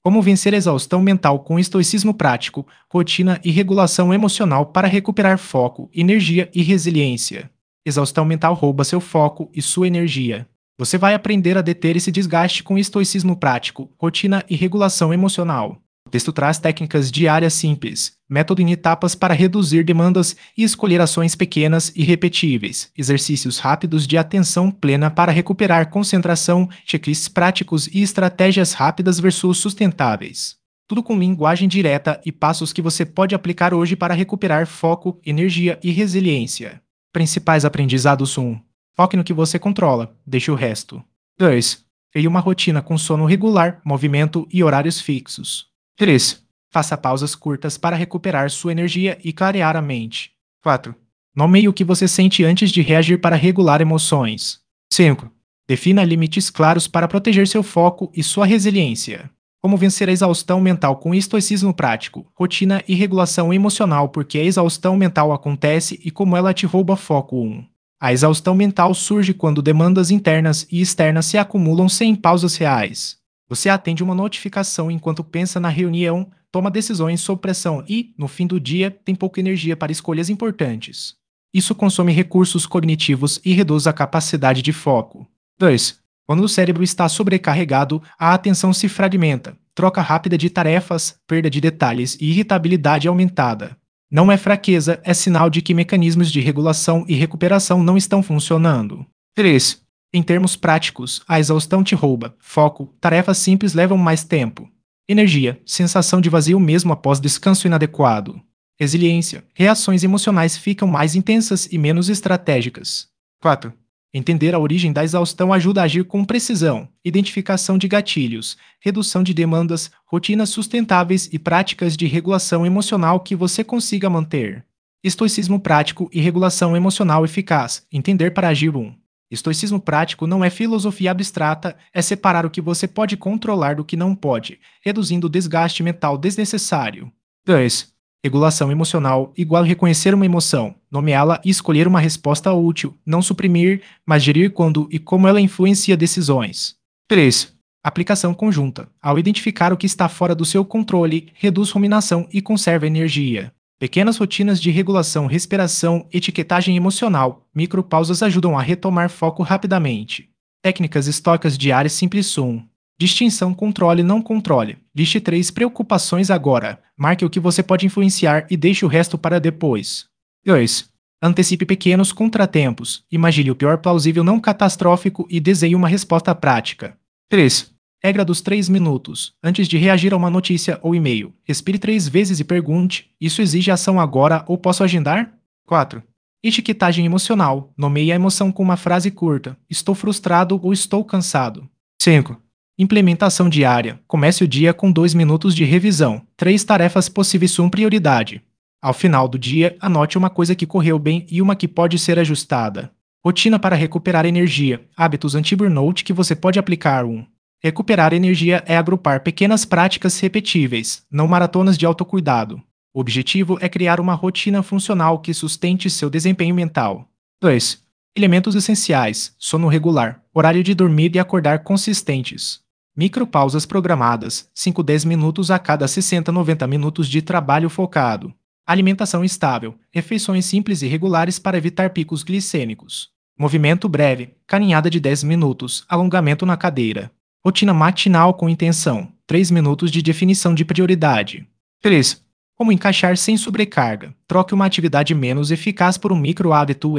Como vencer a exaustão mental com estoicismo prático, rotina e regulação emocional para recuperar foco, energia e resiliência. Exaustão mental rouba seu foco e sua energia. Você vai aprender a deter esse desgaste com estoicismo prático, rotina e regulação emocional. O texto traz técnicas diárias simples, método em etapas para reduzir demandas e escolher ações pequenas e repetíveis, exercícios rápidos de atenção plena para recuperar concentração, checklists práticos e estratégias rápidas versus sustentáveis. Tudo com linguagem direta e passos que você pode aplicar hoje para recuperar foco, energia e resiliência. Principais aprendizados 1. Foque no que você controla, deixe o resto. 2. Crie uma rotina com sono regular, movimento e horários fixos. 3. Faça pausas curtas para recuperar sua energia e clarear a mente. 4. Nomeie o que você sente antes de reagir para regular emoções. 5. Defina limites claros para proteger seu foco e sua resiliência. Como vencer a exaustão mental com estoicismo prático, rotina e regulação emocional, porque a exaustão mental acontece e como ela te rouba foco. 1. A exaustão mental surge quando demandas internas e externas se acumulam sem pausas reais. Você atende uma notificação enquanto pensa na reunião, toma decisões sob pressão e, no fim do dia, tem pouca energia para escolhas importantes. Isso consome recursos cognitivos e reduz a capacidade de foco. 2. Quando o cérebro está sobrecarregado, a atenção se fragmenta, troca rápida de tarefas, perda de detalhes e irritabilidade aumentada. Não é fraqueza, é sinal de que mecanismos de regulação e recuperação não estão funcionando. 3. Em termos práticos, a exaustão te rouba foco, tarefas simples levam mais tempo. Energia, sensação de vazio mesmo após descanso inadequado. Resiliência, reações emocionais ficam mais intensas e menos estratégicas. 4. Entender a origem da exaustão ajuda a agir com precisão, identificação de gatilhos, redução de demandas, rotinas sustentáveis e práticas de regulação emocional que você consiga manter. Estoicismo prático e regulação emocional eficaz. Entender para agir. 1. Estoicismo prático não é filosofia abstrata, é separar o que você pode controlar do que não pode, reduzindo o desgaste mental desnecessário. 2. Regulação emocional igual reconhecer uma emoção, nomeá-la e escolher uma resposta útil, não suprimir, mas gerir quando e como ela influencia decisões. 3. Aplicação conjunta. Ao identificar o que está fora do seu controle, reduz ruminação e conserva energia. Pequenas rotinas de regulação, respiração, etiquetagem emocional, micropausas ajudam a retomar foco rapidamente. Técnicas estoicas diárias simples. 1. Distinção controle não controle. Liste 3 preocupações agora. Marque o que você pode influenciar e deixe o resto para depois. 2. Antecipe pequenos contratempos. Imagine o pior plausível não catastrófico e desenhe uma resposta prática. 3. Regra dos 3 minutos. Antes de reagir a uma notícia ou e-mail, respire 3 vezes e pergunte: isso exige ação agora ou posso agendar? 4. Etiquetagem emocional. Nomeie a emoção com uma frase curta: estou frustrado ou estou cansado. 5. Implementação diária. Comece o dia com 2 minutos de revisão. 3 tarefas possíveis. 1 prioridade. Ao final do dia, anote uma coisa que correu bem e uma que pode ser ajustada. Rotina para recuperar energia. Hábitos anti-burnout que você pode aplicar. 1. Recuperar energia é agrupar pequenas práticas repetíveis, não maratonas de autocuidado. O objetivo é criar uma rotina funcional que sustente seu desempenho mental. 2. Elementos essenciais: sono regular, horário de dormir e acordar consistentes. Micropausas programadas, 5-10 minutos a cada 60-90 minutos de trabalho focado. Alimentação estável, refeições simples e regulares para evitar picos glicêmicos. Movimento breve, caminhada de 10 minutos, alongamento na cadeira. Rotina matinal com intenção, 3 minutos de definição de prioridade. 3. Como encaixar sem sobrecarga. Troque uma atividade menos eficaz por um micro-hábito.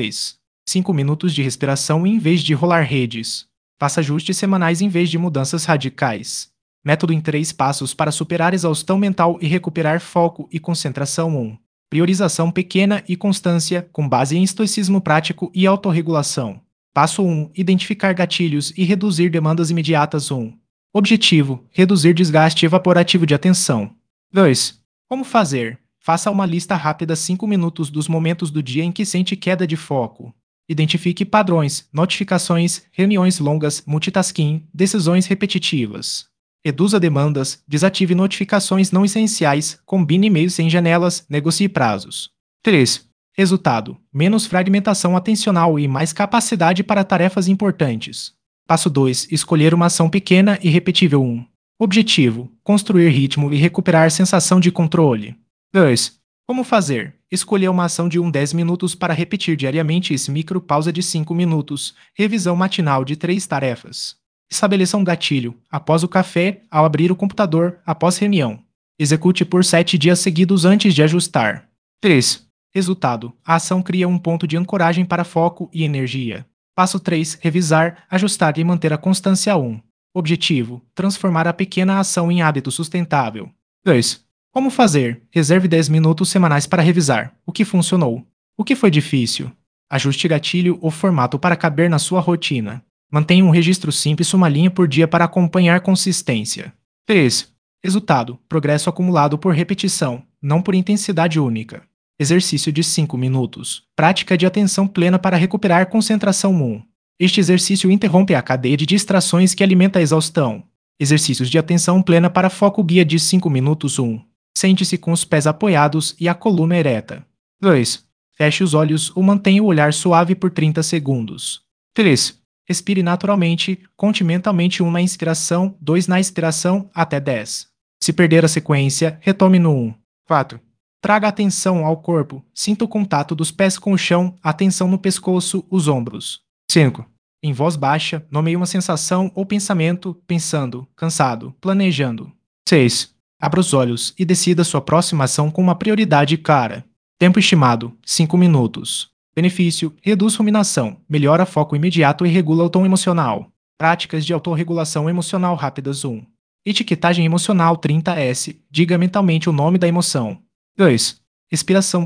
5 minutos de respiração em vez de rolar redes. Faça ajustes semanais em vez de mudanças radicais. Método em 3 passos para superar exaustão mental e recuperar foco e concentração. 1. Priorização pequena e constância, com base em estoicismo prático e autorregulação. Passo 1. Identificar gatilhos e reduzir demandas imediatas. 1. Objetivo: reduzir desgaste evaporativo de atenção. 2. Como fazer? Faça uma lista rápida 5 minutos dos momentos do dia em que sente queda de foco. Identifique padrões, notificações, reuniões longas, multitasking, decisões repetitivas. Reduza demandas, desative notificações não essenciais, combine e-mails sem janelas, negocie prazos. 3. Resultado: menos fragmentação atencional e mais capacidade para tarefas importantes. Passo 2. Escolher uma ação pequena e repetível. 1. Objetivo: construir ritmo e recuperar sensação de controle. 2. Como fazer? Escolher uma ação de 10 minutos para repetir diariamente esse micro-pausa de 5 minutos. Revisão matinal de 3 tarefas. Estabeleça um gatilho, após o café, ao abrir o computador, após reunião. Execute por 7 dias seguidos antes de ajustar. 3. Resultado: a ação cria um ponto de ancoragem para foco e energia. Passo 3. Revisar, ajustar e manter a constância 1. Objetivo: transformar a pequena ação em hábito sustentável. 2. Como fazer? Reserve 10 minutos semanais para revisar. O que funcionou? O que foi difícil? Ajuste gatilho ou formato para caber na sua rotina. Mantenha um registro simples, uma linha por dia para acompanhar consistência. 3. Resultado: progresso acumulado por repetição, não por intensidade única. Exercício de 5 minutos. Prática de atenção plena para recuperar concentração 1. Este exercício interrompe a cadeia de distrações que alimenta a exaustão. Exercícios de atenção plena para foco guia de 5 minutos 1. Sente-se com os pés apoiados e a coluna ereta. 2. Feche os olhos ou mantenha o olhar suave por 30 segundos. 3. Respire naturalmente, conte mentalmente 1 na inspiração, 2 na expiração, até 10. Se perder a sequência, retome no 1. 4. Traga atenção ao corpo, sinta o contato dos pés com o chão, atenção no pescoço, os ombros. 5. Em voz baixa, nomeie uma sensação ou pensamento, pensando, cansado, planejando. 6. Abra os olhos e decida sua próxima ação com uma prioridade clara. Tempo estimado: 5 minutos. Benefício: reduz ruminação, melhora foco imediato e regula o tom emocional. Práticas de autorregulação emocional rápidas 1. Etiquetagem emocional 30S. Diga mentalmente o nome da emoção. 2. Respiração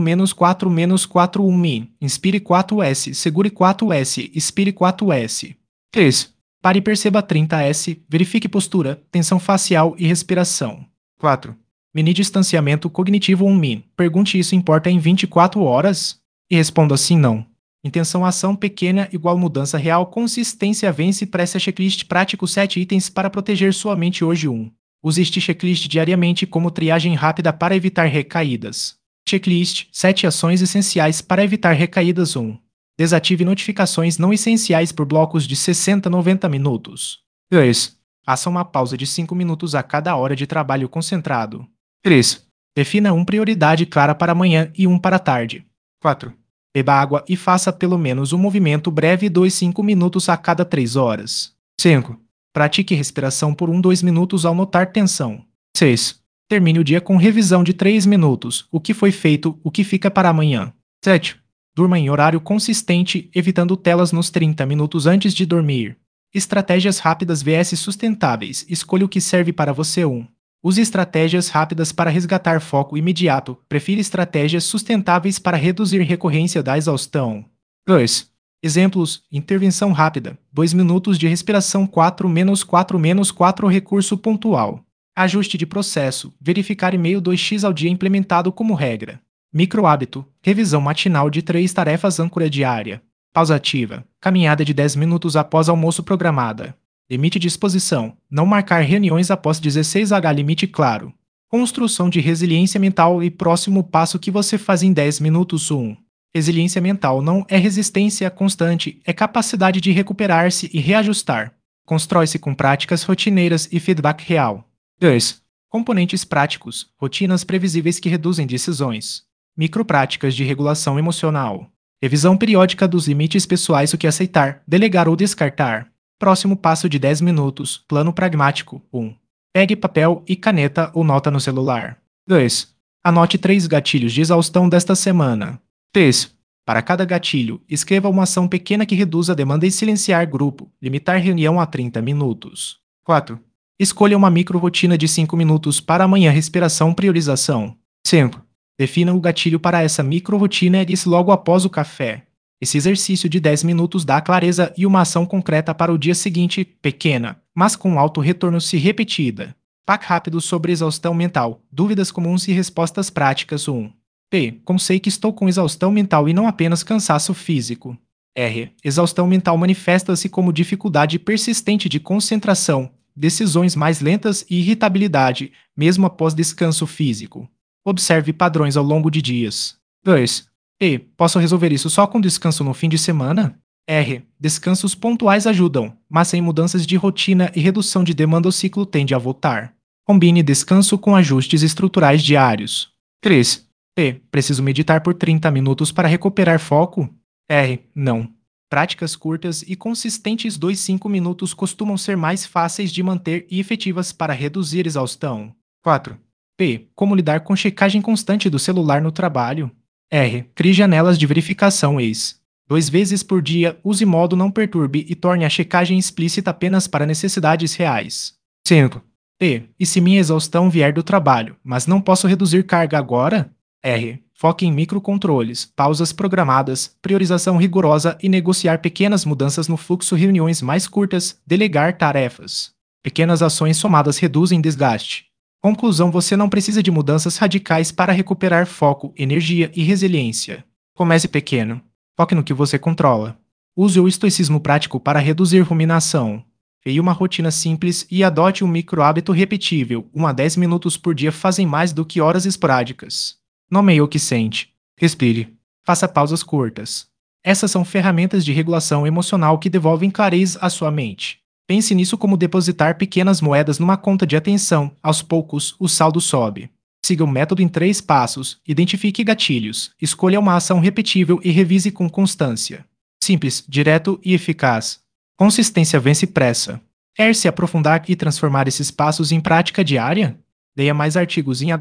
4-4-4 1 Inspire 4S, segure 4S, expire 4S. 3. Pare e perceba 30S, verifique postura, tensão facial e respiração. 4. Mini distanciamento cognitivo 1 Pergunte: isso importa em 24 horas? E responda sim não. Intenção ação pequena igual mudança real, consistência vence, preste a checklist prático 7 itens para proteger sua mente hoje 1. Use este checklist diariamente como triagem rápida para evitar recaídas. Checklist: 7 ações essenciais para evitar recaídas 1. Desative notificações não essenciais por blocos de 60 a 90 minutos. 2. Faça uma pausa de 5 minutos a cada hora de trabalho concentrado. 3. Defina 1 prioridade clara para amanhã e 1 para a tarde. 4. Beba água e faça pelo menos um movimento breve 5 minutos a cada 3 horas. 5. Pratique respiração por 2 minutos ao notar tensão. 6. Termine o dia com revisão de 3 minutos. O que foi feito, o que fica para amanhã. 7. Durma em horário consistente, evitando telas nos 30 minutos antes de dormir. Estratégias rápidas vs sustentáveis. Escolha o que serve para você 1. Use estratégias rápidas para resgatar foco imediato. Prefira estratégias sustentáveis para reduzir recorrência da exaustão. 2. Exemplos: intervenção rápida, 2 minutos de respiração 4-4-4 recurso pontual. Ajuste de processo, verificar e-mail 2x ao dia implementado como regra. Microhábito, revisão matinal de 3 tarefas âncora diária. Pausa ativa, caminhada de 10 minutos após almoço programada. Limite de exposição, não marcar reuniões após 16h limite claro. Construção de resiliência mental e próximo passo que você faz em 10 minutos 1. Resiliência mental não é resistência constante, é capacidade de recuperar-se e reajustar. Constrói-se com práticas rotineiras e feedback real. 2. Componentes práticos, rotinas previsíveis que reduzem decisões. Micropráticas de regulação emocional. Revisão periódica dos limites pessoais, o que aceitar, delegar ou descartar. Próximo passo de 10 minutos, plano pragmático 1. Pegue papel e caneta ou nota no celular. 2. Anote 3 gatilhos de exaustão desta semana. 3. Para cada gatilho, escreva uma ação pequena que reduza a demanda e silenciar grupo, limitar reunião a 30 minutos. 4. Escolha uma micro-rotina de 5 minutos para amanhã, respiração, priorização. 5. Defina o gatilho para essa micro-rotina e disse logo após o café. Esse exercício de 10 minutos dá clareza e uma ação concreta para o dia seguinte, pequena, mas com alto retorno se repetida. PAC rápido sobre exaustão mental, dúvidas comuns e respostas práticas 1. P. Como sei que estou com exaustão mental e não apenas cansaço físico? R. Exaustão mental manifesta-se como dificuldade persistente de concentração, decisões mais lentas e irritabilidade, mesmo após descanso físico. Observe padrões ao longo de dias. 2. E. Posso resolver isso só com descanso no fim de semana? R. Descansos pontuais ajudam, mas sem mudanças de rotina e redução de demanda o ciclo tende a voltar. Combine descanso com ajustes estruturais diários. 3. P. Preciso meditar por 30 minutos para recuperar foco? R. Não. Práticas curtas e consistentes 2-5 minutos costumam ser mais fáceis de manter e efetivas para reduzir exaustão. 4. P. Como lidar com checagem constante do celular no trabalho? R. Crie janelas de verificação ex. 2 vezes por dia, use modo não perturbe e torne a checagem explícita apenas para necessidades reais. 5. P. E se minha exaustão vier do trabalho, mas não posso reduzir carga agora? R. Foque em microcontroles, pausas programadas, priorização rigorosa e negociar pequenas mudanças no fluxo, reuniões mais curtas, delegar tarefas. Pequenas ações somadas reduzem desgaste. Conclusão: você não precisa de mudanças radicais para recuperar foco, energia e resiliência. Comece pequeno. Foque no que você controla. Use o estoicismo prático para reduzir ruminação. Crie uma rotina simples e adote um micro-hábito repetível. 1 a 10 minutos por dia fazem mais do que horas esporádicas. Nomeie o que sente. Respire. Faça pausas curtas. Essas são ferramentas de regulação emocional que devolvem clareza à sua mente. Pense nisso como depositar pequenas moedas numa conta de atenção. Aos poucos, o saldo sobe. Siga o método em 3 passos, identifique gatilhos, escolha uma ação repetível e revise com constância. Simples, direto e eficaz. Consistência vence pressa. Quer se aprofundar e transformar esses passos em prática diária? Leia mais artigos em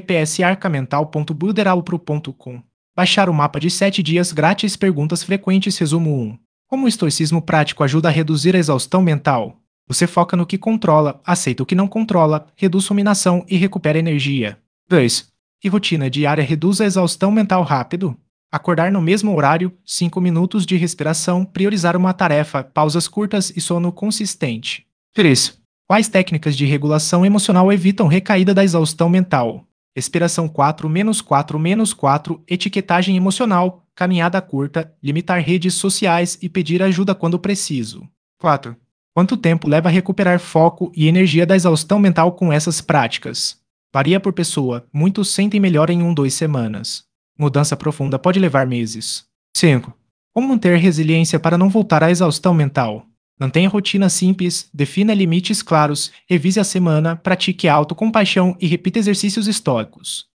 https://arcamental.builderalpro.com. Baixar o mapa de 7 dias grátis. Perguntas frequentes. Resumo 1. Como o estoicismo prático ajuda a reduzir a exaustão mental? Você foca no que controla, aceita o que não controla, reduz ruminação e recupera energia. 2. Que rotina diária reduz a exaustão mental rápido? Acordar no mesmo horário, 5 minutos de respiração, priorizar uma tarefa, pausas curtas e sono consistente. 3. Quais técnicas de regulação emocional evitam recaída da exaustão mental? Respiração 4-4-4, etiquetagem emocional, caminhada curta, limitar redes sociais e pedir ajuda quando preciso. 4. Quanto tempo leva a recuperar foco e energia da exaustão mental com essas práticas? Varia por pessoa, muitos sentem melhor em 1-2 semanas. Mudança profunda pode levar meses. 5. Como manter resiliência para não voltar à exaustão mental? Mantenha rotina simples, defina limites claros, revise a semana, pratique autocompaixão e repita exercícios estoicos.